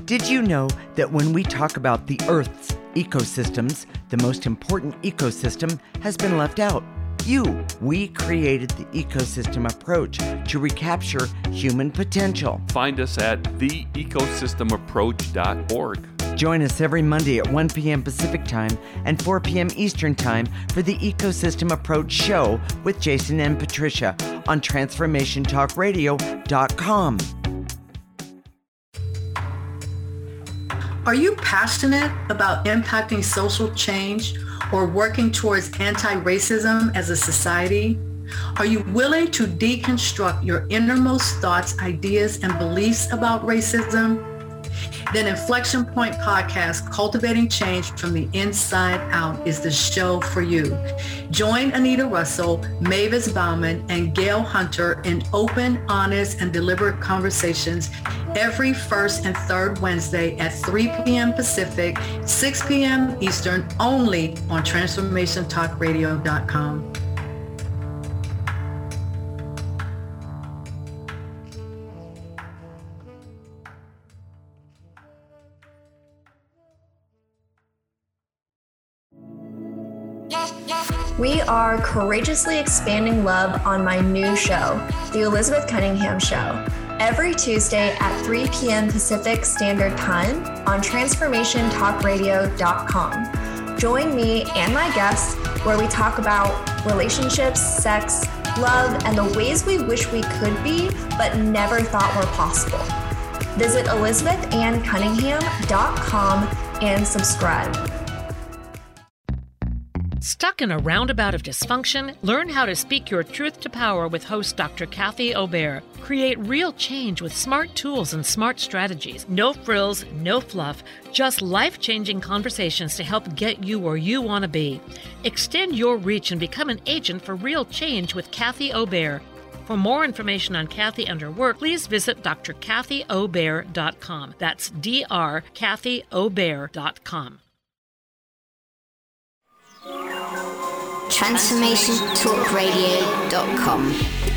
Did you know that when we talk about the Earth's ecosystems, the most important ecosystem has been left out? We created the ecosystem approach to recapture human potential. Find us at theecosystemapproach.org. Join us every Monday at 1 p.m. Pacific Time and 4 p.m. Eastern Time for the Ecosystem Approach Show with Jason and Patricia on TransformationTalkRadio.com. Are you passionate about impacting social change or working towards anti-racism as a society? Are you willing to deconstruct your innermost thoughts, ideas, and beliefs about racism? Then Inflection Point Podcast, Cultivating Change from the Inside Out, is the show for you. Join Anita Russell, Mavis Bauman, and Gail Hunter in open, honest, and deliberate conversations every first and third Wednesday at 3 p.m. Pacific, 6 p.m. Eastern, only on TransformationTalkRadio.com. We are courageously expanding love on my new show, The Elizabeth Cunningham Show, every Tuesday at 3 p.m. Pacific Standard Time on TransformationTalkRadio.com. Join me and my guests where we talk about relationships, sex, love, and the ways we wish we could be but never thought were possible. Visit ElizabethAnnCunningham.com and subscribe. Stuck in a roundabout of dysfunction? Learn how to speak your truth to power with host Dr. Kathy Obear. Create real change with smart tools and smart strategies. No frills, no fluff, just life-changing conversations to help get you where you want to be. Extend your reach and become an agent for real change with Kathy Obear. For more information on Kathy and her work, please visit drkathyobear.com. That's drkathyobear.com. TransformationTalkRadio.com.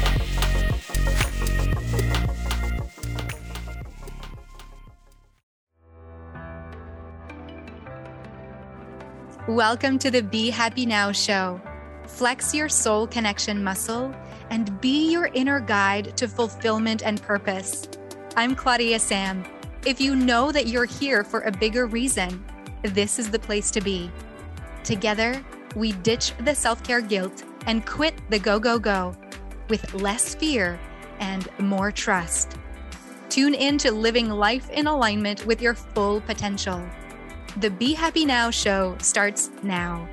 Welcome to the Be Happy Now show. Flex your soul connection muscle and be your inner guide to fulfillment and purpose. I'm Claudia Sam. If you know that you're here for a bigger reason, this is the place to be. Together, we ditch the self-care guilt and quit the go with less fear and more trust. Tune in to living life in alignment with your full potential. The Be Happy Now show starts now.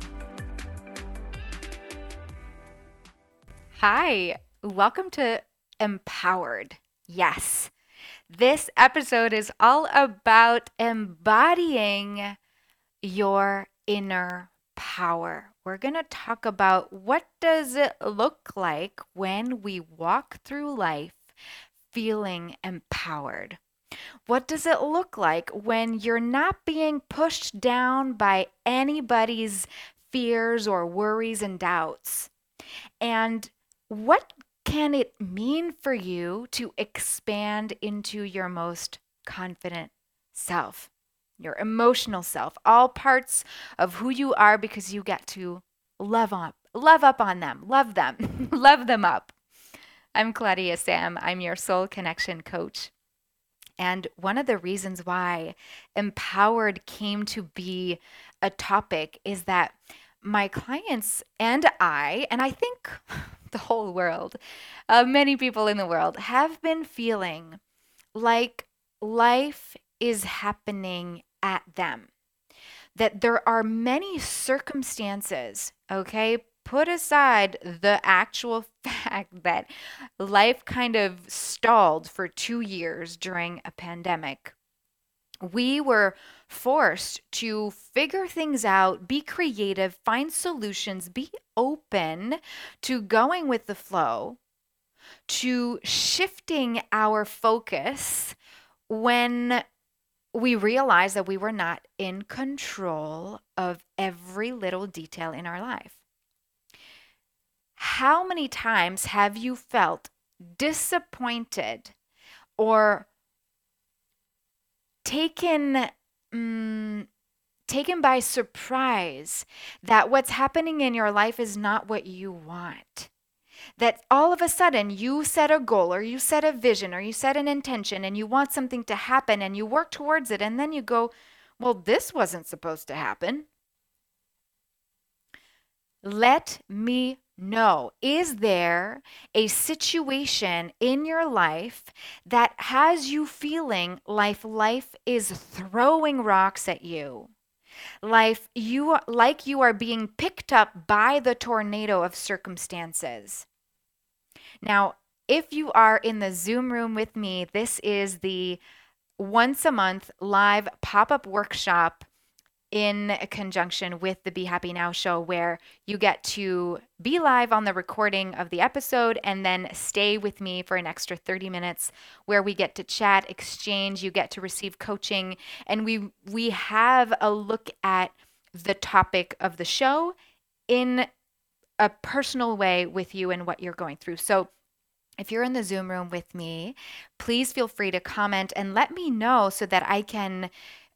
Hi, welcome to Empowered. Yes, this episode is all about embodying your inner power. We're going to talk about what does it look like when we walk through life feeling empowered. What does it look like when you're not being pushed down by anybody's fears or worries and doubts? And what can it mean for you to expand into your most confident self? Your emotional self, all parts of who you are, because you get to love up on them, love them, love them up. I'm Claudia Sam. I'm your soul connection coach. And one of the reasons why empowered came to be a topic is that my clients and I think the whole world, many people in the world have been feeling like life is happening at them. That there are many circumstances, okay? Put aside the actual fact that life kind of stalled for 2 years during a pandemic. We were forced to figure things out, be creative, find solutions, be open to going with the flow, to shifting our focus when we realized that we were not in control of every little detail in our life. How many times have you felt disappointed or taken by surprise that what's happening in your life is not what you want. That all of a sudden you set a goal or you set a vision or you set an intention and you want something to happen and you work towards it, and then you go, well, this wasn't supposed to happen. Let me know. Is there a situation in your life that has you feeling life is throwing rocks at you? Like you are being picked up by the tornado of circumstances. Now, if you are in the Zoom room with me, this is the once a month live pop-up workshop in conjunction with the Be Happy Now show, where you get to be live on the recording of the episode and then stay with me for an extra 30 minutes where we get to chat, exchange, you get to receive coaching, and we have a look at the topic of the show in a personal way with you and what you're going through. So if you're in the Zoom room with me, please feel free to comment and let me know so that I can,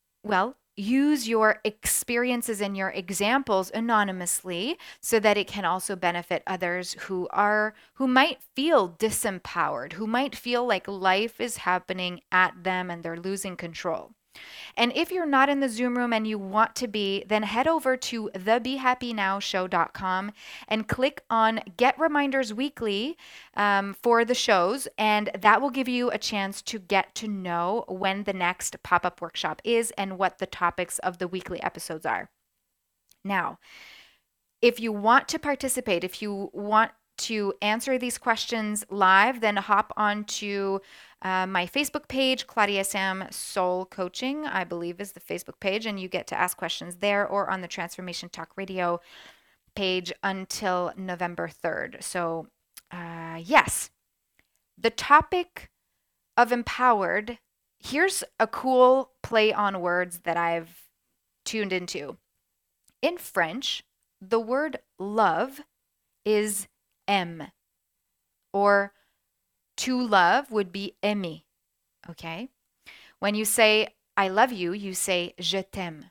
use your experiences and your examples anonymously so that it can also benefit others who might feel disempowered, who might feel like life is happening at them and they're losing control. And if you're not in the Zoom room and you want to be, then head over to thebehappynowshow.com and click on Get Reminders Weekly for the shows, and that will give you a chance to get to know when the next pop-up workshop is and what the topics of the weekly episodes are. Now, if you want to participate, if you want to answer these questions live, then hop onto my Facebook page, Claudia Sam Soul Coaching, I believe is the Facebook page, and you get to ask questions there, or on the Transformation Talk Radio page until November 3rd. So yes, the topic of empowered, here's a cool play on words that I've tuned into. In French, the word love is aime, or to love would be aimer, okay? When you say I love you, you say je t'aime.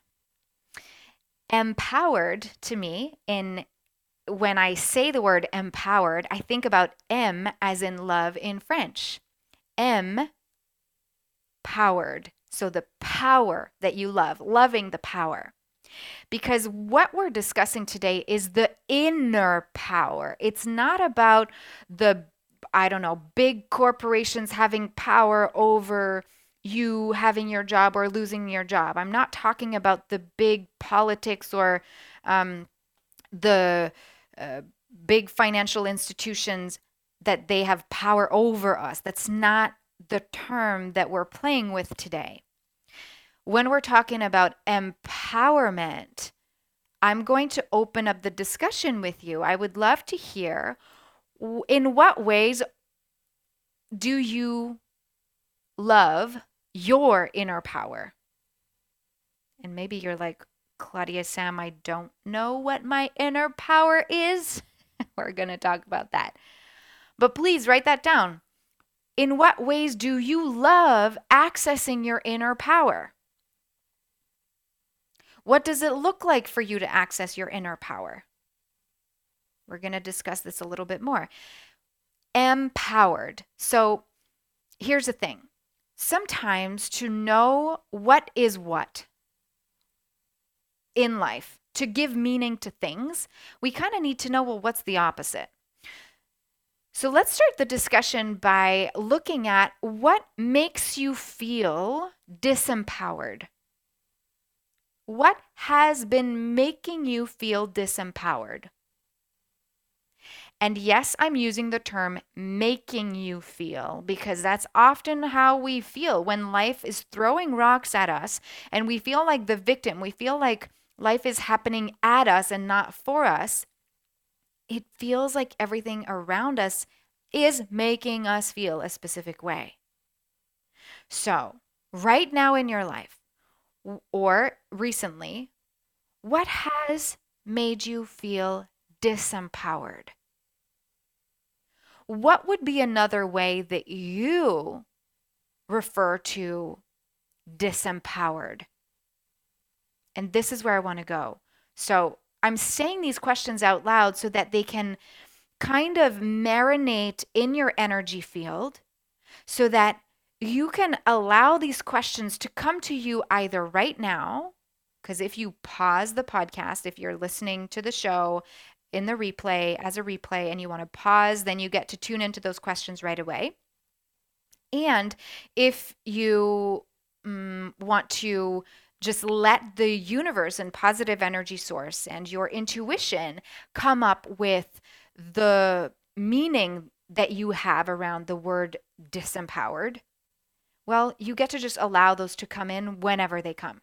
Empowered to me, when I say the word empowered, I think about aime as in love in French. Aime, powered. So the power that you love, loving the power. Because what we're discussing today is the inner power. It's not about the, big corporations having power over you having your job or losing your job. I'm not talking about the big politics or the big financial institutions that they have power over us. That's not the term that we're playing with today. When we're talking about empowerment, I'm going to open up the discussion with you. I would love to hear, in what ways do you love your inner power? And maybe you're like, Claudia Sam, I don't know what my inner power is. We're going to talk about that. But please write that down. In what ways do you love accessing your inner power? What does it look like for you to access your inner power? We're going to discuss this a little bit more. Empowered. So here's the thing. Sometimes to know what is what in life, to give meaning to things, we kind of need to know, what's the opposite? So let's start the discussion by looking at what makes you feel disempowered. What has been making you feel disempowered? And yes, I'm using the term making you feel because that's often how we feel when life is throwing rocks at us and we feel like the victim. We feel like life is happening at us and not for us. It feels like everything around us is making us feel a specific way. So, right now in your life, or recently, what has made you feel disempowered? What would be another way that you refer to disempowered? And this is where I want to go. So I'm saying these questions out loud so that they can kind of marinate in your energy field, so that you can allow these questions to come to you either right now, because if you pause the podcast, if you're listening to the show in the replay, as a replay, and you want to pause, then you get to tune into those questions right away. And if you want to just let the universe and positive energy source and your intuition come up with the meaning that you have around the word disempowered, well, you get to just allow those to come in whenever they come.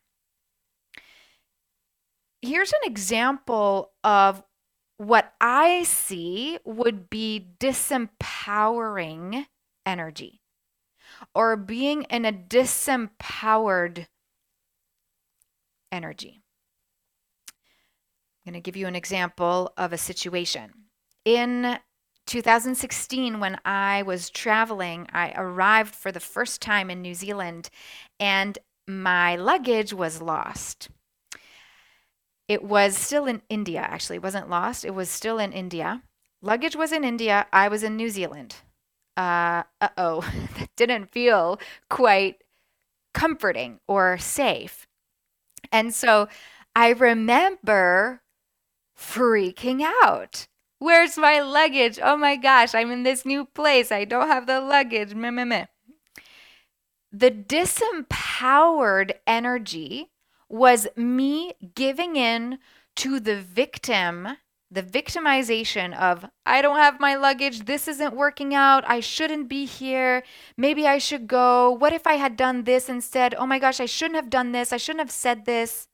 Here's an example of what I see would be disempowering energy, or being in a disempowered energy. I'm going to give you an example of a situation. In 2016, when I was traveling, I arrived for the first time in New Zealand, and my luggage was lost. It was still in India, actually. It wasn't lost. It was still in India. Luggage was in India. I was in New Zealand. That didn't feel quite comforting or safe. And so I remember freaking out. Where's my luggage? Oh my gosh, I'm in this new place. I don't have the luggage. Meh, meh, meh. The disempowered energy was me giving in to the victimization of, I don't have my luggage, this isn't working out, I shouldn't be here, maybe I should go, what if I had done this instead, oh my gosh, I shouldn't have done this, I shouldn't have said this.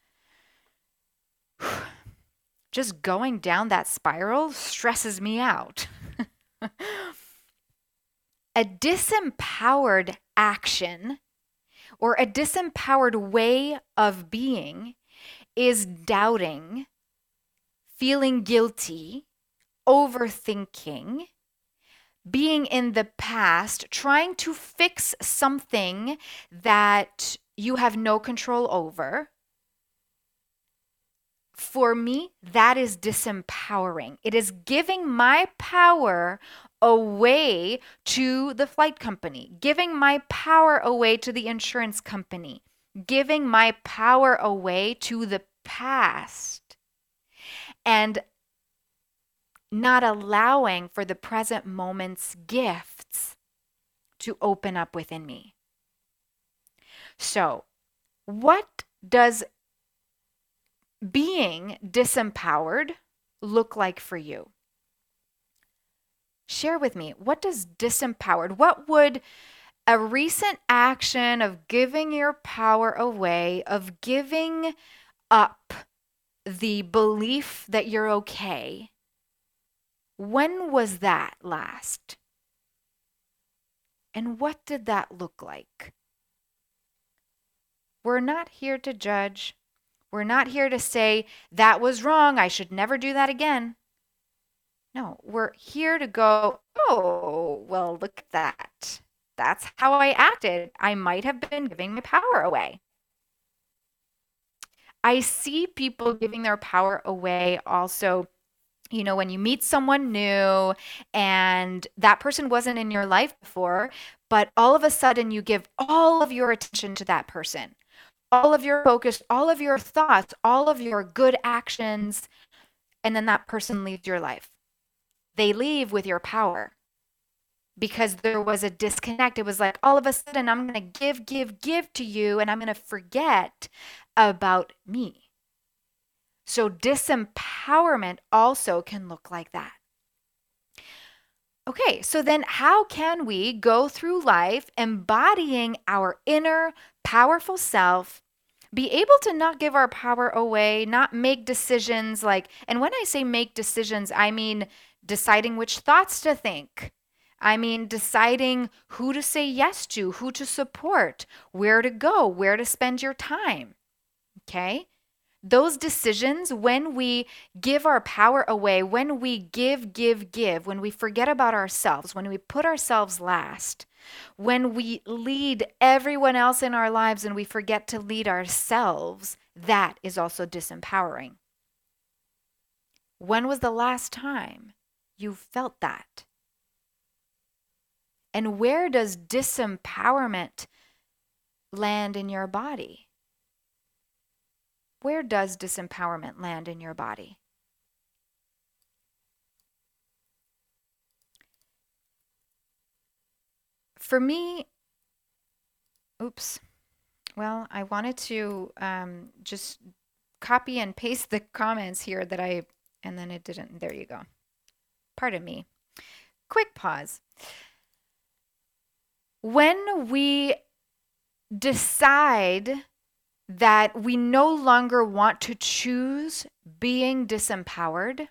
Just going down that spiral stresses me out. A disempowered action or a disempowered way of being is doubting, feeling guilty, overthinking, being in the past, trying to fix something that you have no control over. For me, that is disempowering. It is giving my power away to the flight company, giving my power away to the insurance company, giving my power away to the past, and not allowing for the present moment's gifts to open up within me. So, what does being disempowered look like for you? Share with me, what does disempowered, what would a recent action of giving your power away, of giving up the belief that you're okay, when was that last? And what did that look like? We're not here to judge. We're not here to say, that was wrong, I should never do that again. No, we're here to go, oh, well, look at that. That's how I acted. I might have been giving my power away. I see people giving their power away also, you know, when you meet someone new and that person wasn't in your life before, but all of a sudden you give all of your attention to that person. All of your focus, all of your thoughts, all of your good actions, and then that person leaves your life. They leave with your power because there was a disconnect. It was like, all of a sudden, I'm going to give to you, and I'm going to forget about me. So disempowerment also can look like that. Okay, so then how can we go through life embodying our inner powerful self, be able to not give our power away, not make decisions like, and when I say make decisions, I mean deciding which thoughts to think. I mean deciding who to say yes to, who to support, where to go, where to spend your time. Okay? those decisions, when we give our power away, when we give, when we forget about ourselves, when we put ourselves last, when we lead everyone else in our lives and we forget to lead ourselves, that is also disempowering. When was the last time you felt that? And where does disempowerment land in your body? Where does disempowerment land in your body? For me, well, I wanted to just copy and paste the comments here and then it didn't. There you go. Pardon me. Quick pause. When we decide that we no longer want to choose being disempowered,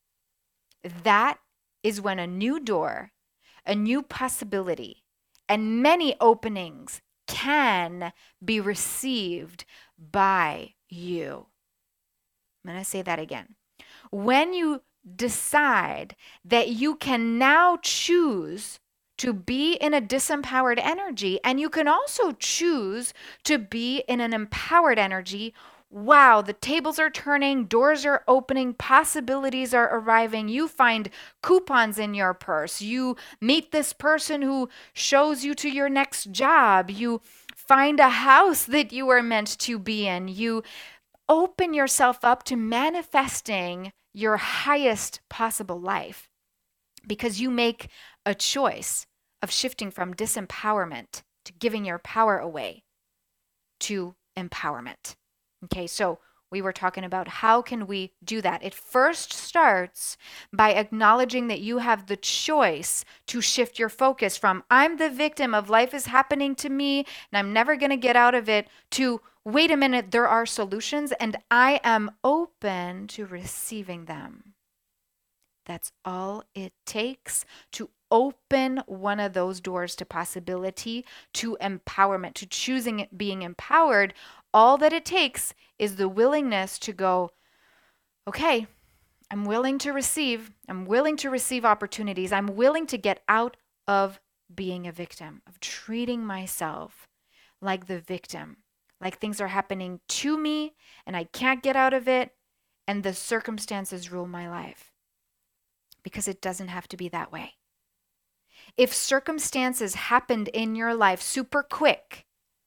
that is when a new door, a new possibility, and many openings can be received by you. I'm going to say that again. When you decide that you can now choose to be in a disempowered energy, and you can also choose to be in an empowered energy, wow, the tables are turning, doors are opening, possibilities are arriving. You find coupons in your purse. You meet this person who shows you to your next job. You find a house that you are meant to be in. You open yourself up to manifesting your highest possible life because you make a choice of shifting from disempowerment to giving your power away to empowerment. Okay, so we were talking about how can we do that. It first starts by acknowledging that you have the choice to shift your focus from I'm the victim of life is happening to me and I'm never going to get out of it to wait a minute, there are solutions and I am open to receiving them. That's all it takes to open one of those doors to possibility, to empowerment, to choosing it, being empowered. All that it takes is the willingness to go, okay, I'm willing to receive opportunities. I'm willing to get out of being a victim, of treating myself like the victim, like things are happening to me and I can't get out of it and the circumstances rule my life. Because it doesn't have to be that way. If circumstances happened in your life super quick,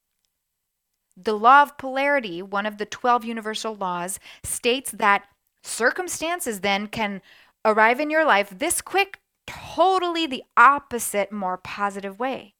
the law of polarity, one of the 12 universal laws, states that circumstances then can arrive in your life this quick, totally the opposite, more positive way.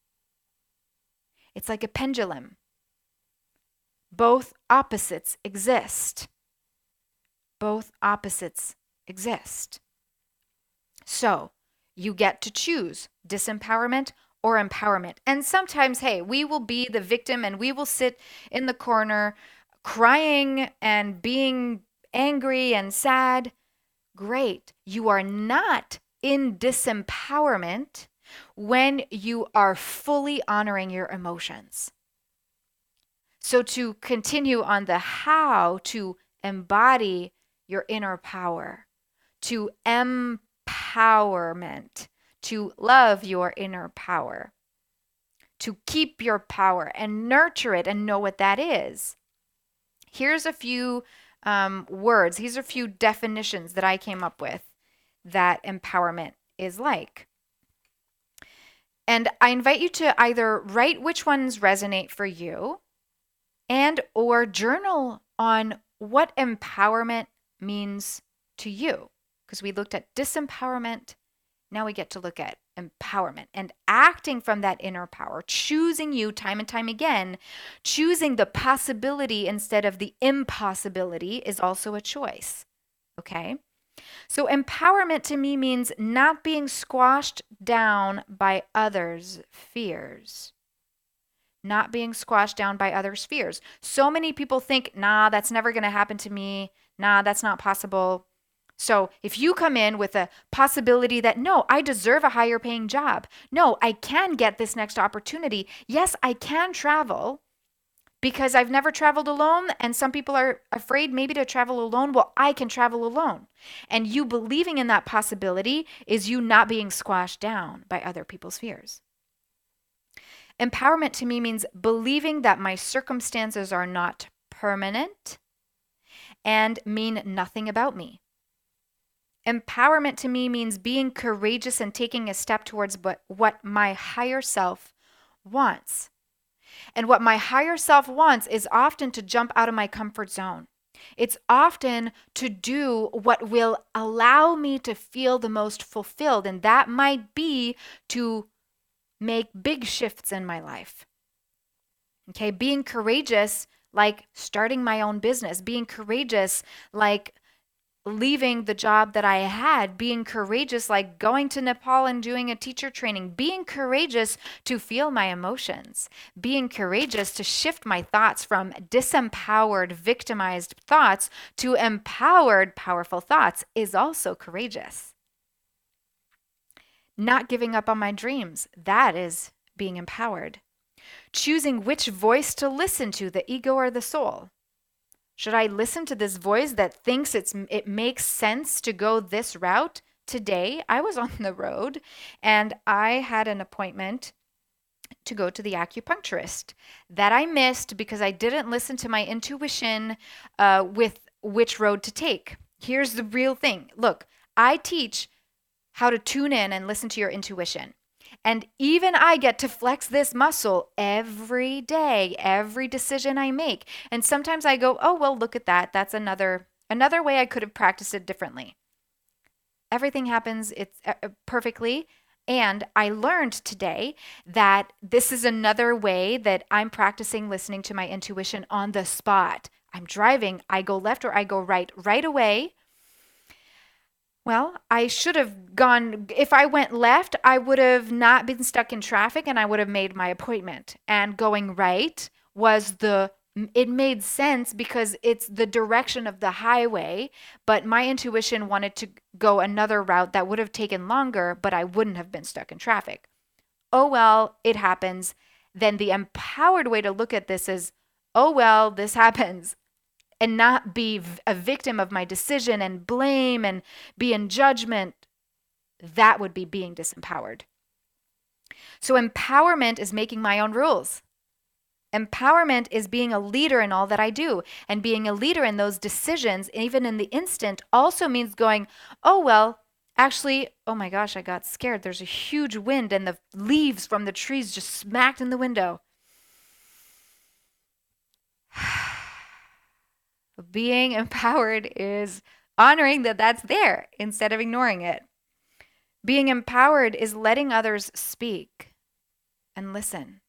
It's like a pendulum. Both opposites exist. Both opposites exist. So you get to choose disempowerment or empowerment. And sometimes, hey, we will be the victim and we will sit in the corner crying and being angry and sad. Great. You are not in disempowerment when you are fully honoring your emotions. So to continue on the how to embody your inner power, to empowerment, to love your inner power, to keep your power and nurture it and know what that is. Here's a few words. These are a few definitions that I came up with that empowerment is like. And I invite you to either write which ones resonate for you and or journal on what empowerment means to you. Because we looked at disempowerment, now we get to look at empowerment and acting from that inner power, choosing you time and time again, choosing the possibility instead of the impossibility is also a choice, okay? So empowerment to me means not being squashed down by others' fears. Not being squashed down by others' fears. So many people think, nah, that's never going to happen to me. Nah, that's not possible. So if you come in with a possibility that, no, I deserve a higher paying job. No, I can get this next opportunity. Yes, I can travel because I've never traveled alone, and some people are afraid maybe to travel alone. Well, I can travel alone. And you believing in that possibility is you not being squashed down by other people's fears. Empowerment to me means believing that my circumstances are not permanent and mean nothing about me. Empowerment to me means being courageous and taking a step towards what my higher self wants. And what my higher self wants is often to jump out of my comfort zone. It's often to do what will allow me to feel the most fulfilled. And that might be to make big shifts in my life. Okay, being courageous, like starting my own business, being courageous, like leaving the job that I had, being courageous, like going to Nepal and doing a teacher training, being courageous to feel my emotions, being courageous to shift my thoughts from disempowered, victimized thoughts to empowered, powerful thoughts is also courageous. Not giving up on my dreams, that is being empowered. Choosing which voice to listen to, the ego or the soul. Should I listen to this voice that thinks it makes sense to go this route? Today, I was on the road and I had an appointment to go to the acupuncturist that I missed because I didn't listen to my intuition with which road to take. Here's the real thing. Look, I teach how to tune in and listen to your intuition. And even I get to flex this muscle every day, every decision I make. And sometimes I go, oh, well, look at that. That's another way I could have practiced it differently. Everything happens perfectly. And I learned today that this is another way that I'm practicing listening to my intuition on the spot. I'm driving, I go left or I go right away. Well, I should have gone, if I went left, I would have not been stuck in traffic and I would have made my appointment. And going right it made sense because it's the direction of the highway, but my intuition wanted to go another route that would have taken longer, but I wouldn't have been stuck in traffic. Oh, well, it happens. Then the empowered way to look at this is, oh, well, this happens. And not be a victim of my decision and blame and be in judgment. That would be being disempowered. So empowerment is making my own rules. Empowerment is being a leader in all that I do. And being a leader in those decisions, even in the instant, also means going, oh, well, actually, oh my gosh, I got scared. There's a huge wind and the leaves from the trees just smacked in the window. Being empowered is honoring that that's there instead of ignoring it. Being empowered is letting others speak and listen.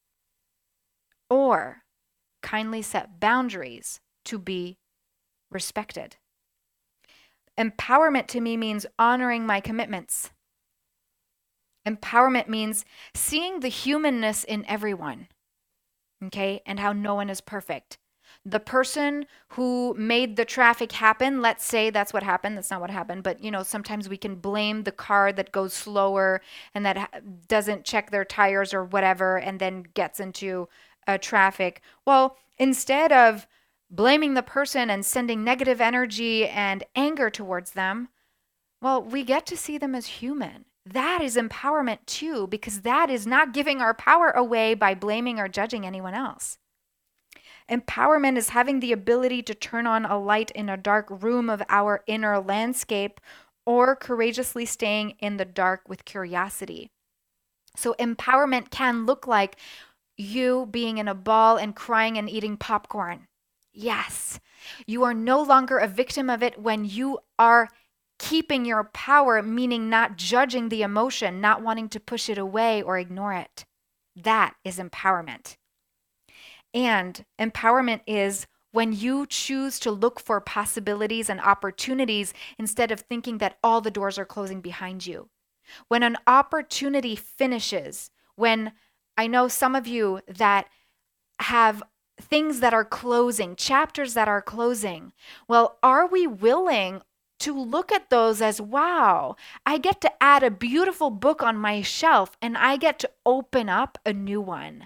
Or kindly set boundaries to be respected. Empowerment to me means honoring my commitments. Empowerment means seeing the humanness in everyone, okay, and how no one is perfect. The person who made the traffic happen, let's say that's what happened. That's not what happened. But, sometimes we can blame the car that goes slower and that doesn't check their tires or whatever and then gets into traffic. Well, instead of blaming the person and sending negative energy and anger towards them, well, we get to see them as human. That is empowerment too, because that is not giving our power away by blaming or judging anyone else. Empowerment is having the ability to turn on a light in a dark room of our inner landscape or courageously staying in the dark with curiosity. So empowerment can look like you being in a ball and crying and eating popcorn. Yes, you are no longer a victim of it when you are keeping your power, meaning not judging the emotion, not wanting to push it away or ignore it. That is empowerment. And empowerment is when you choose to look for possibilities and opportunities instead of thinking that all the doors are closing behind you. When an opportunity finishes, when I know some of you that have things that are closing, chapters that are closing, well, are we willing to look at those as, wow, I get to add a beautiful book on my shelf and I get to open up a new one?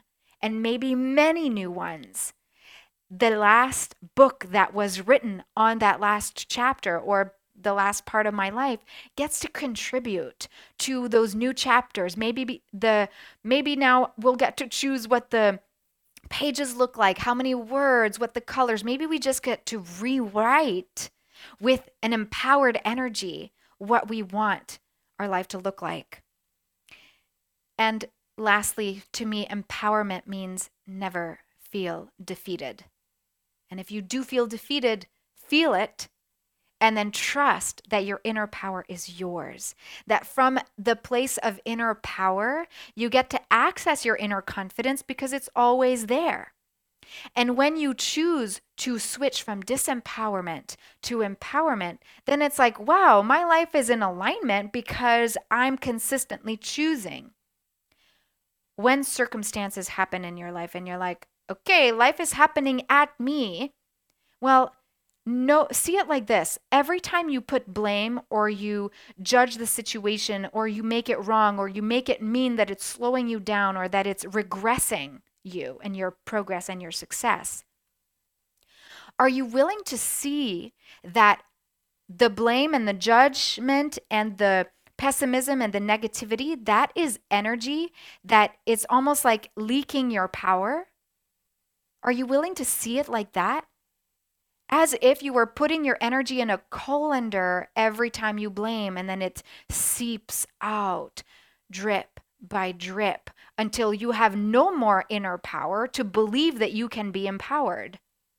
and maybe many new ones. The last book that was written on that last chapter or the last part of my life gets to contribute to those new chapters. Maybe now we'll get to choose what the pages look like, how many words, what the colors. Maybe we just get to rewrite with an empowered energy what we want our life to look like. And lastly, to me, empowerment means never feel defeated. And if you do feel defeated, feel it, and then trust that your inner power is yours. That from the place of inner power, you get to access your inner confidence because it's always there. And when you choose to switch from disempowerment to empowerment, then it's like, wow, my life is in alignment because I'm consistently choosing. When circumstances happen in your life and you're like, okay, life is happening at me. Well, no, see it like this. Every time you put blame or you judge the situation or you make it wrong or you make it mean that it's slowing you down or that it's regressing you and your progress and your success, are you willing to see that the blame and the judgment and the pessimism and the negativity, that is energy that it's almost like leaking your power? Are you willing to see it like that? As if you were putting your energy in a colander every time you blame, and then it seeps out drip by drip until you have no more inner power to believe that you can be empowered.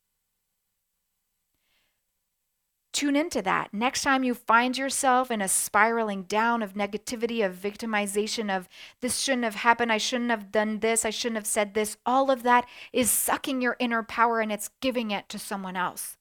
Tune into that. Next time you find yourself in a spiraling down of negativity, of victimization, of this shouldn't have happened, I shouldn't have done this, I shouldn't have said this, all of that is sucking your inner power and it's giving it to someone else.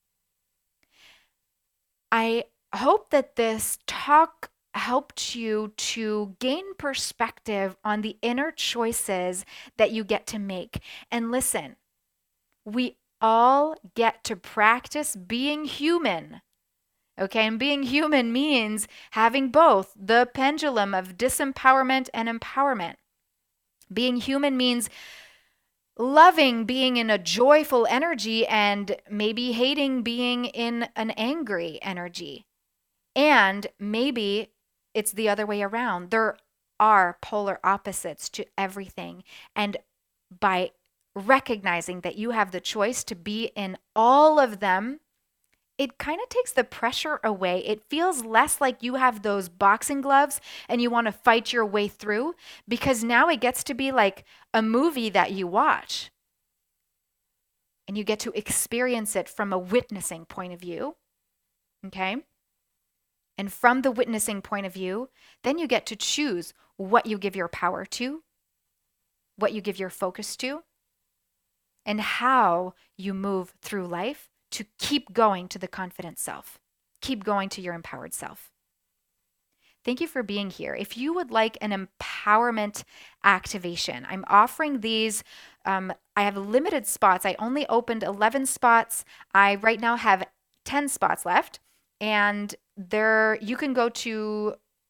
I hope that this talk helped you to gain perspective on the inner choices that you get to make. And listen, we all get to practice being human. Okay, and being human means having both the pendulum of disempowerment and empowerment. Being human means loving being in a joyful energy and maybe hating being in an angry energy. And maybe it's the other way around. There are polar opposites to everything. And by recognizing that you have the choice to be in all of them, it kind of takes the pressure away. It feels less like you have those boxing gloves and you want to fight your way through, because now it gets to be like a movie that you watch. And you get to experience it from a witnessing point of view. Okay? And from the witnessing point of view, then you get to choose what you give your power to, what you give your focus to, and how you move through life to keep going to the confident self, keep going to your empowered self. Thank you for being here. If you would like an empowerment activation, I'm offering these. I have limited spots. I only opened 11 spots. I right now have 10 spots left. And there you can go to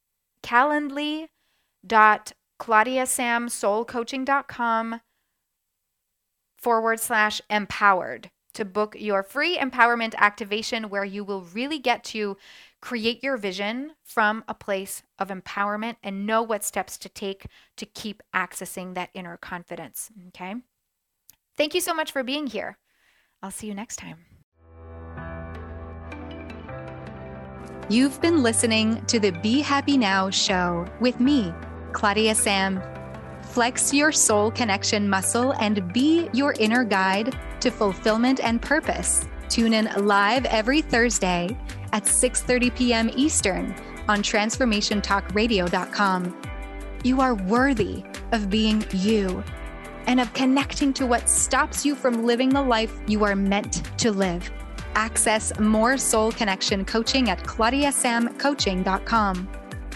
calendly.claudiasamsoulcoaching.com/empowered to book your free empowerment activation, where you will really get to create your vision from a place of empowerment and know what steps to take to keep accessing that inner confidence. Okay? Thank you so much for being here. I'll see you next time. You've been listening to the Be Happy Now show with me, Claudia Sam. Flex your soul connection muscle and be your inner guide to fulfillment and purpose. Tune in live every Thursday at 6:30 p.m. Eastern on TransformationTalkRadio.com. You are worthy of being you and of connecting to what stops you from living the life you are meant to live. Access more soul connection coaching at ClaudiaSamCoaching.com.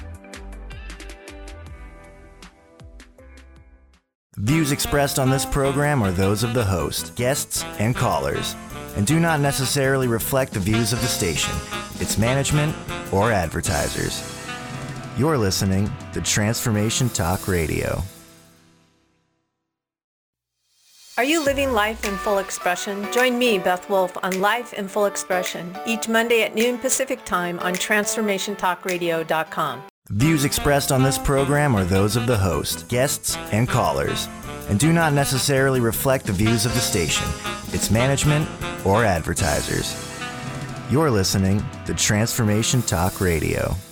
Views expressed on this program are those of the host, guests, and callers, and do not necessarily reflect the views of the station, its management, or advertisers. You're listening to Transformation Talk Radio. Are you living life in full expression? Join me, Beth Wolf, on Life in Full Expression each Monday at noon Pacific Time on TransformationTalkRadio.com. Views expressed on this program are those of the host, guests, and callers, and do not necessarily reflect the views of the station, its management, or advertisers. You're listening to Transformation Talk Radio.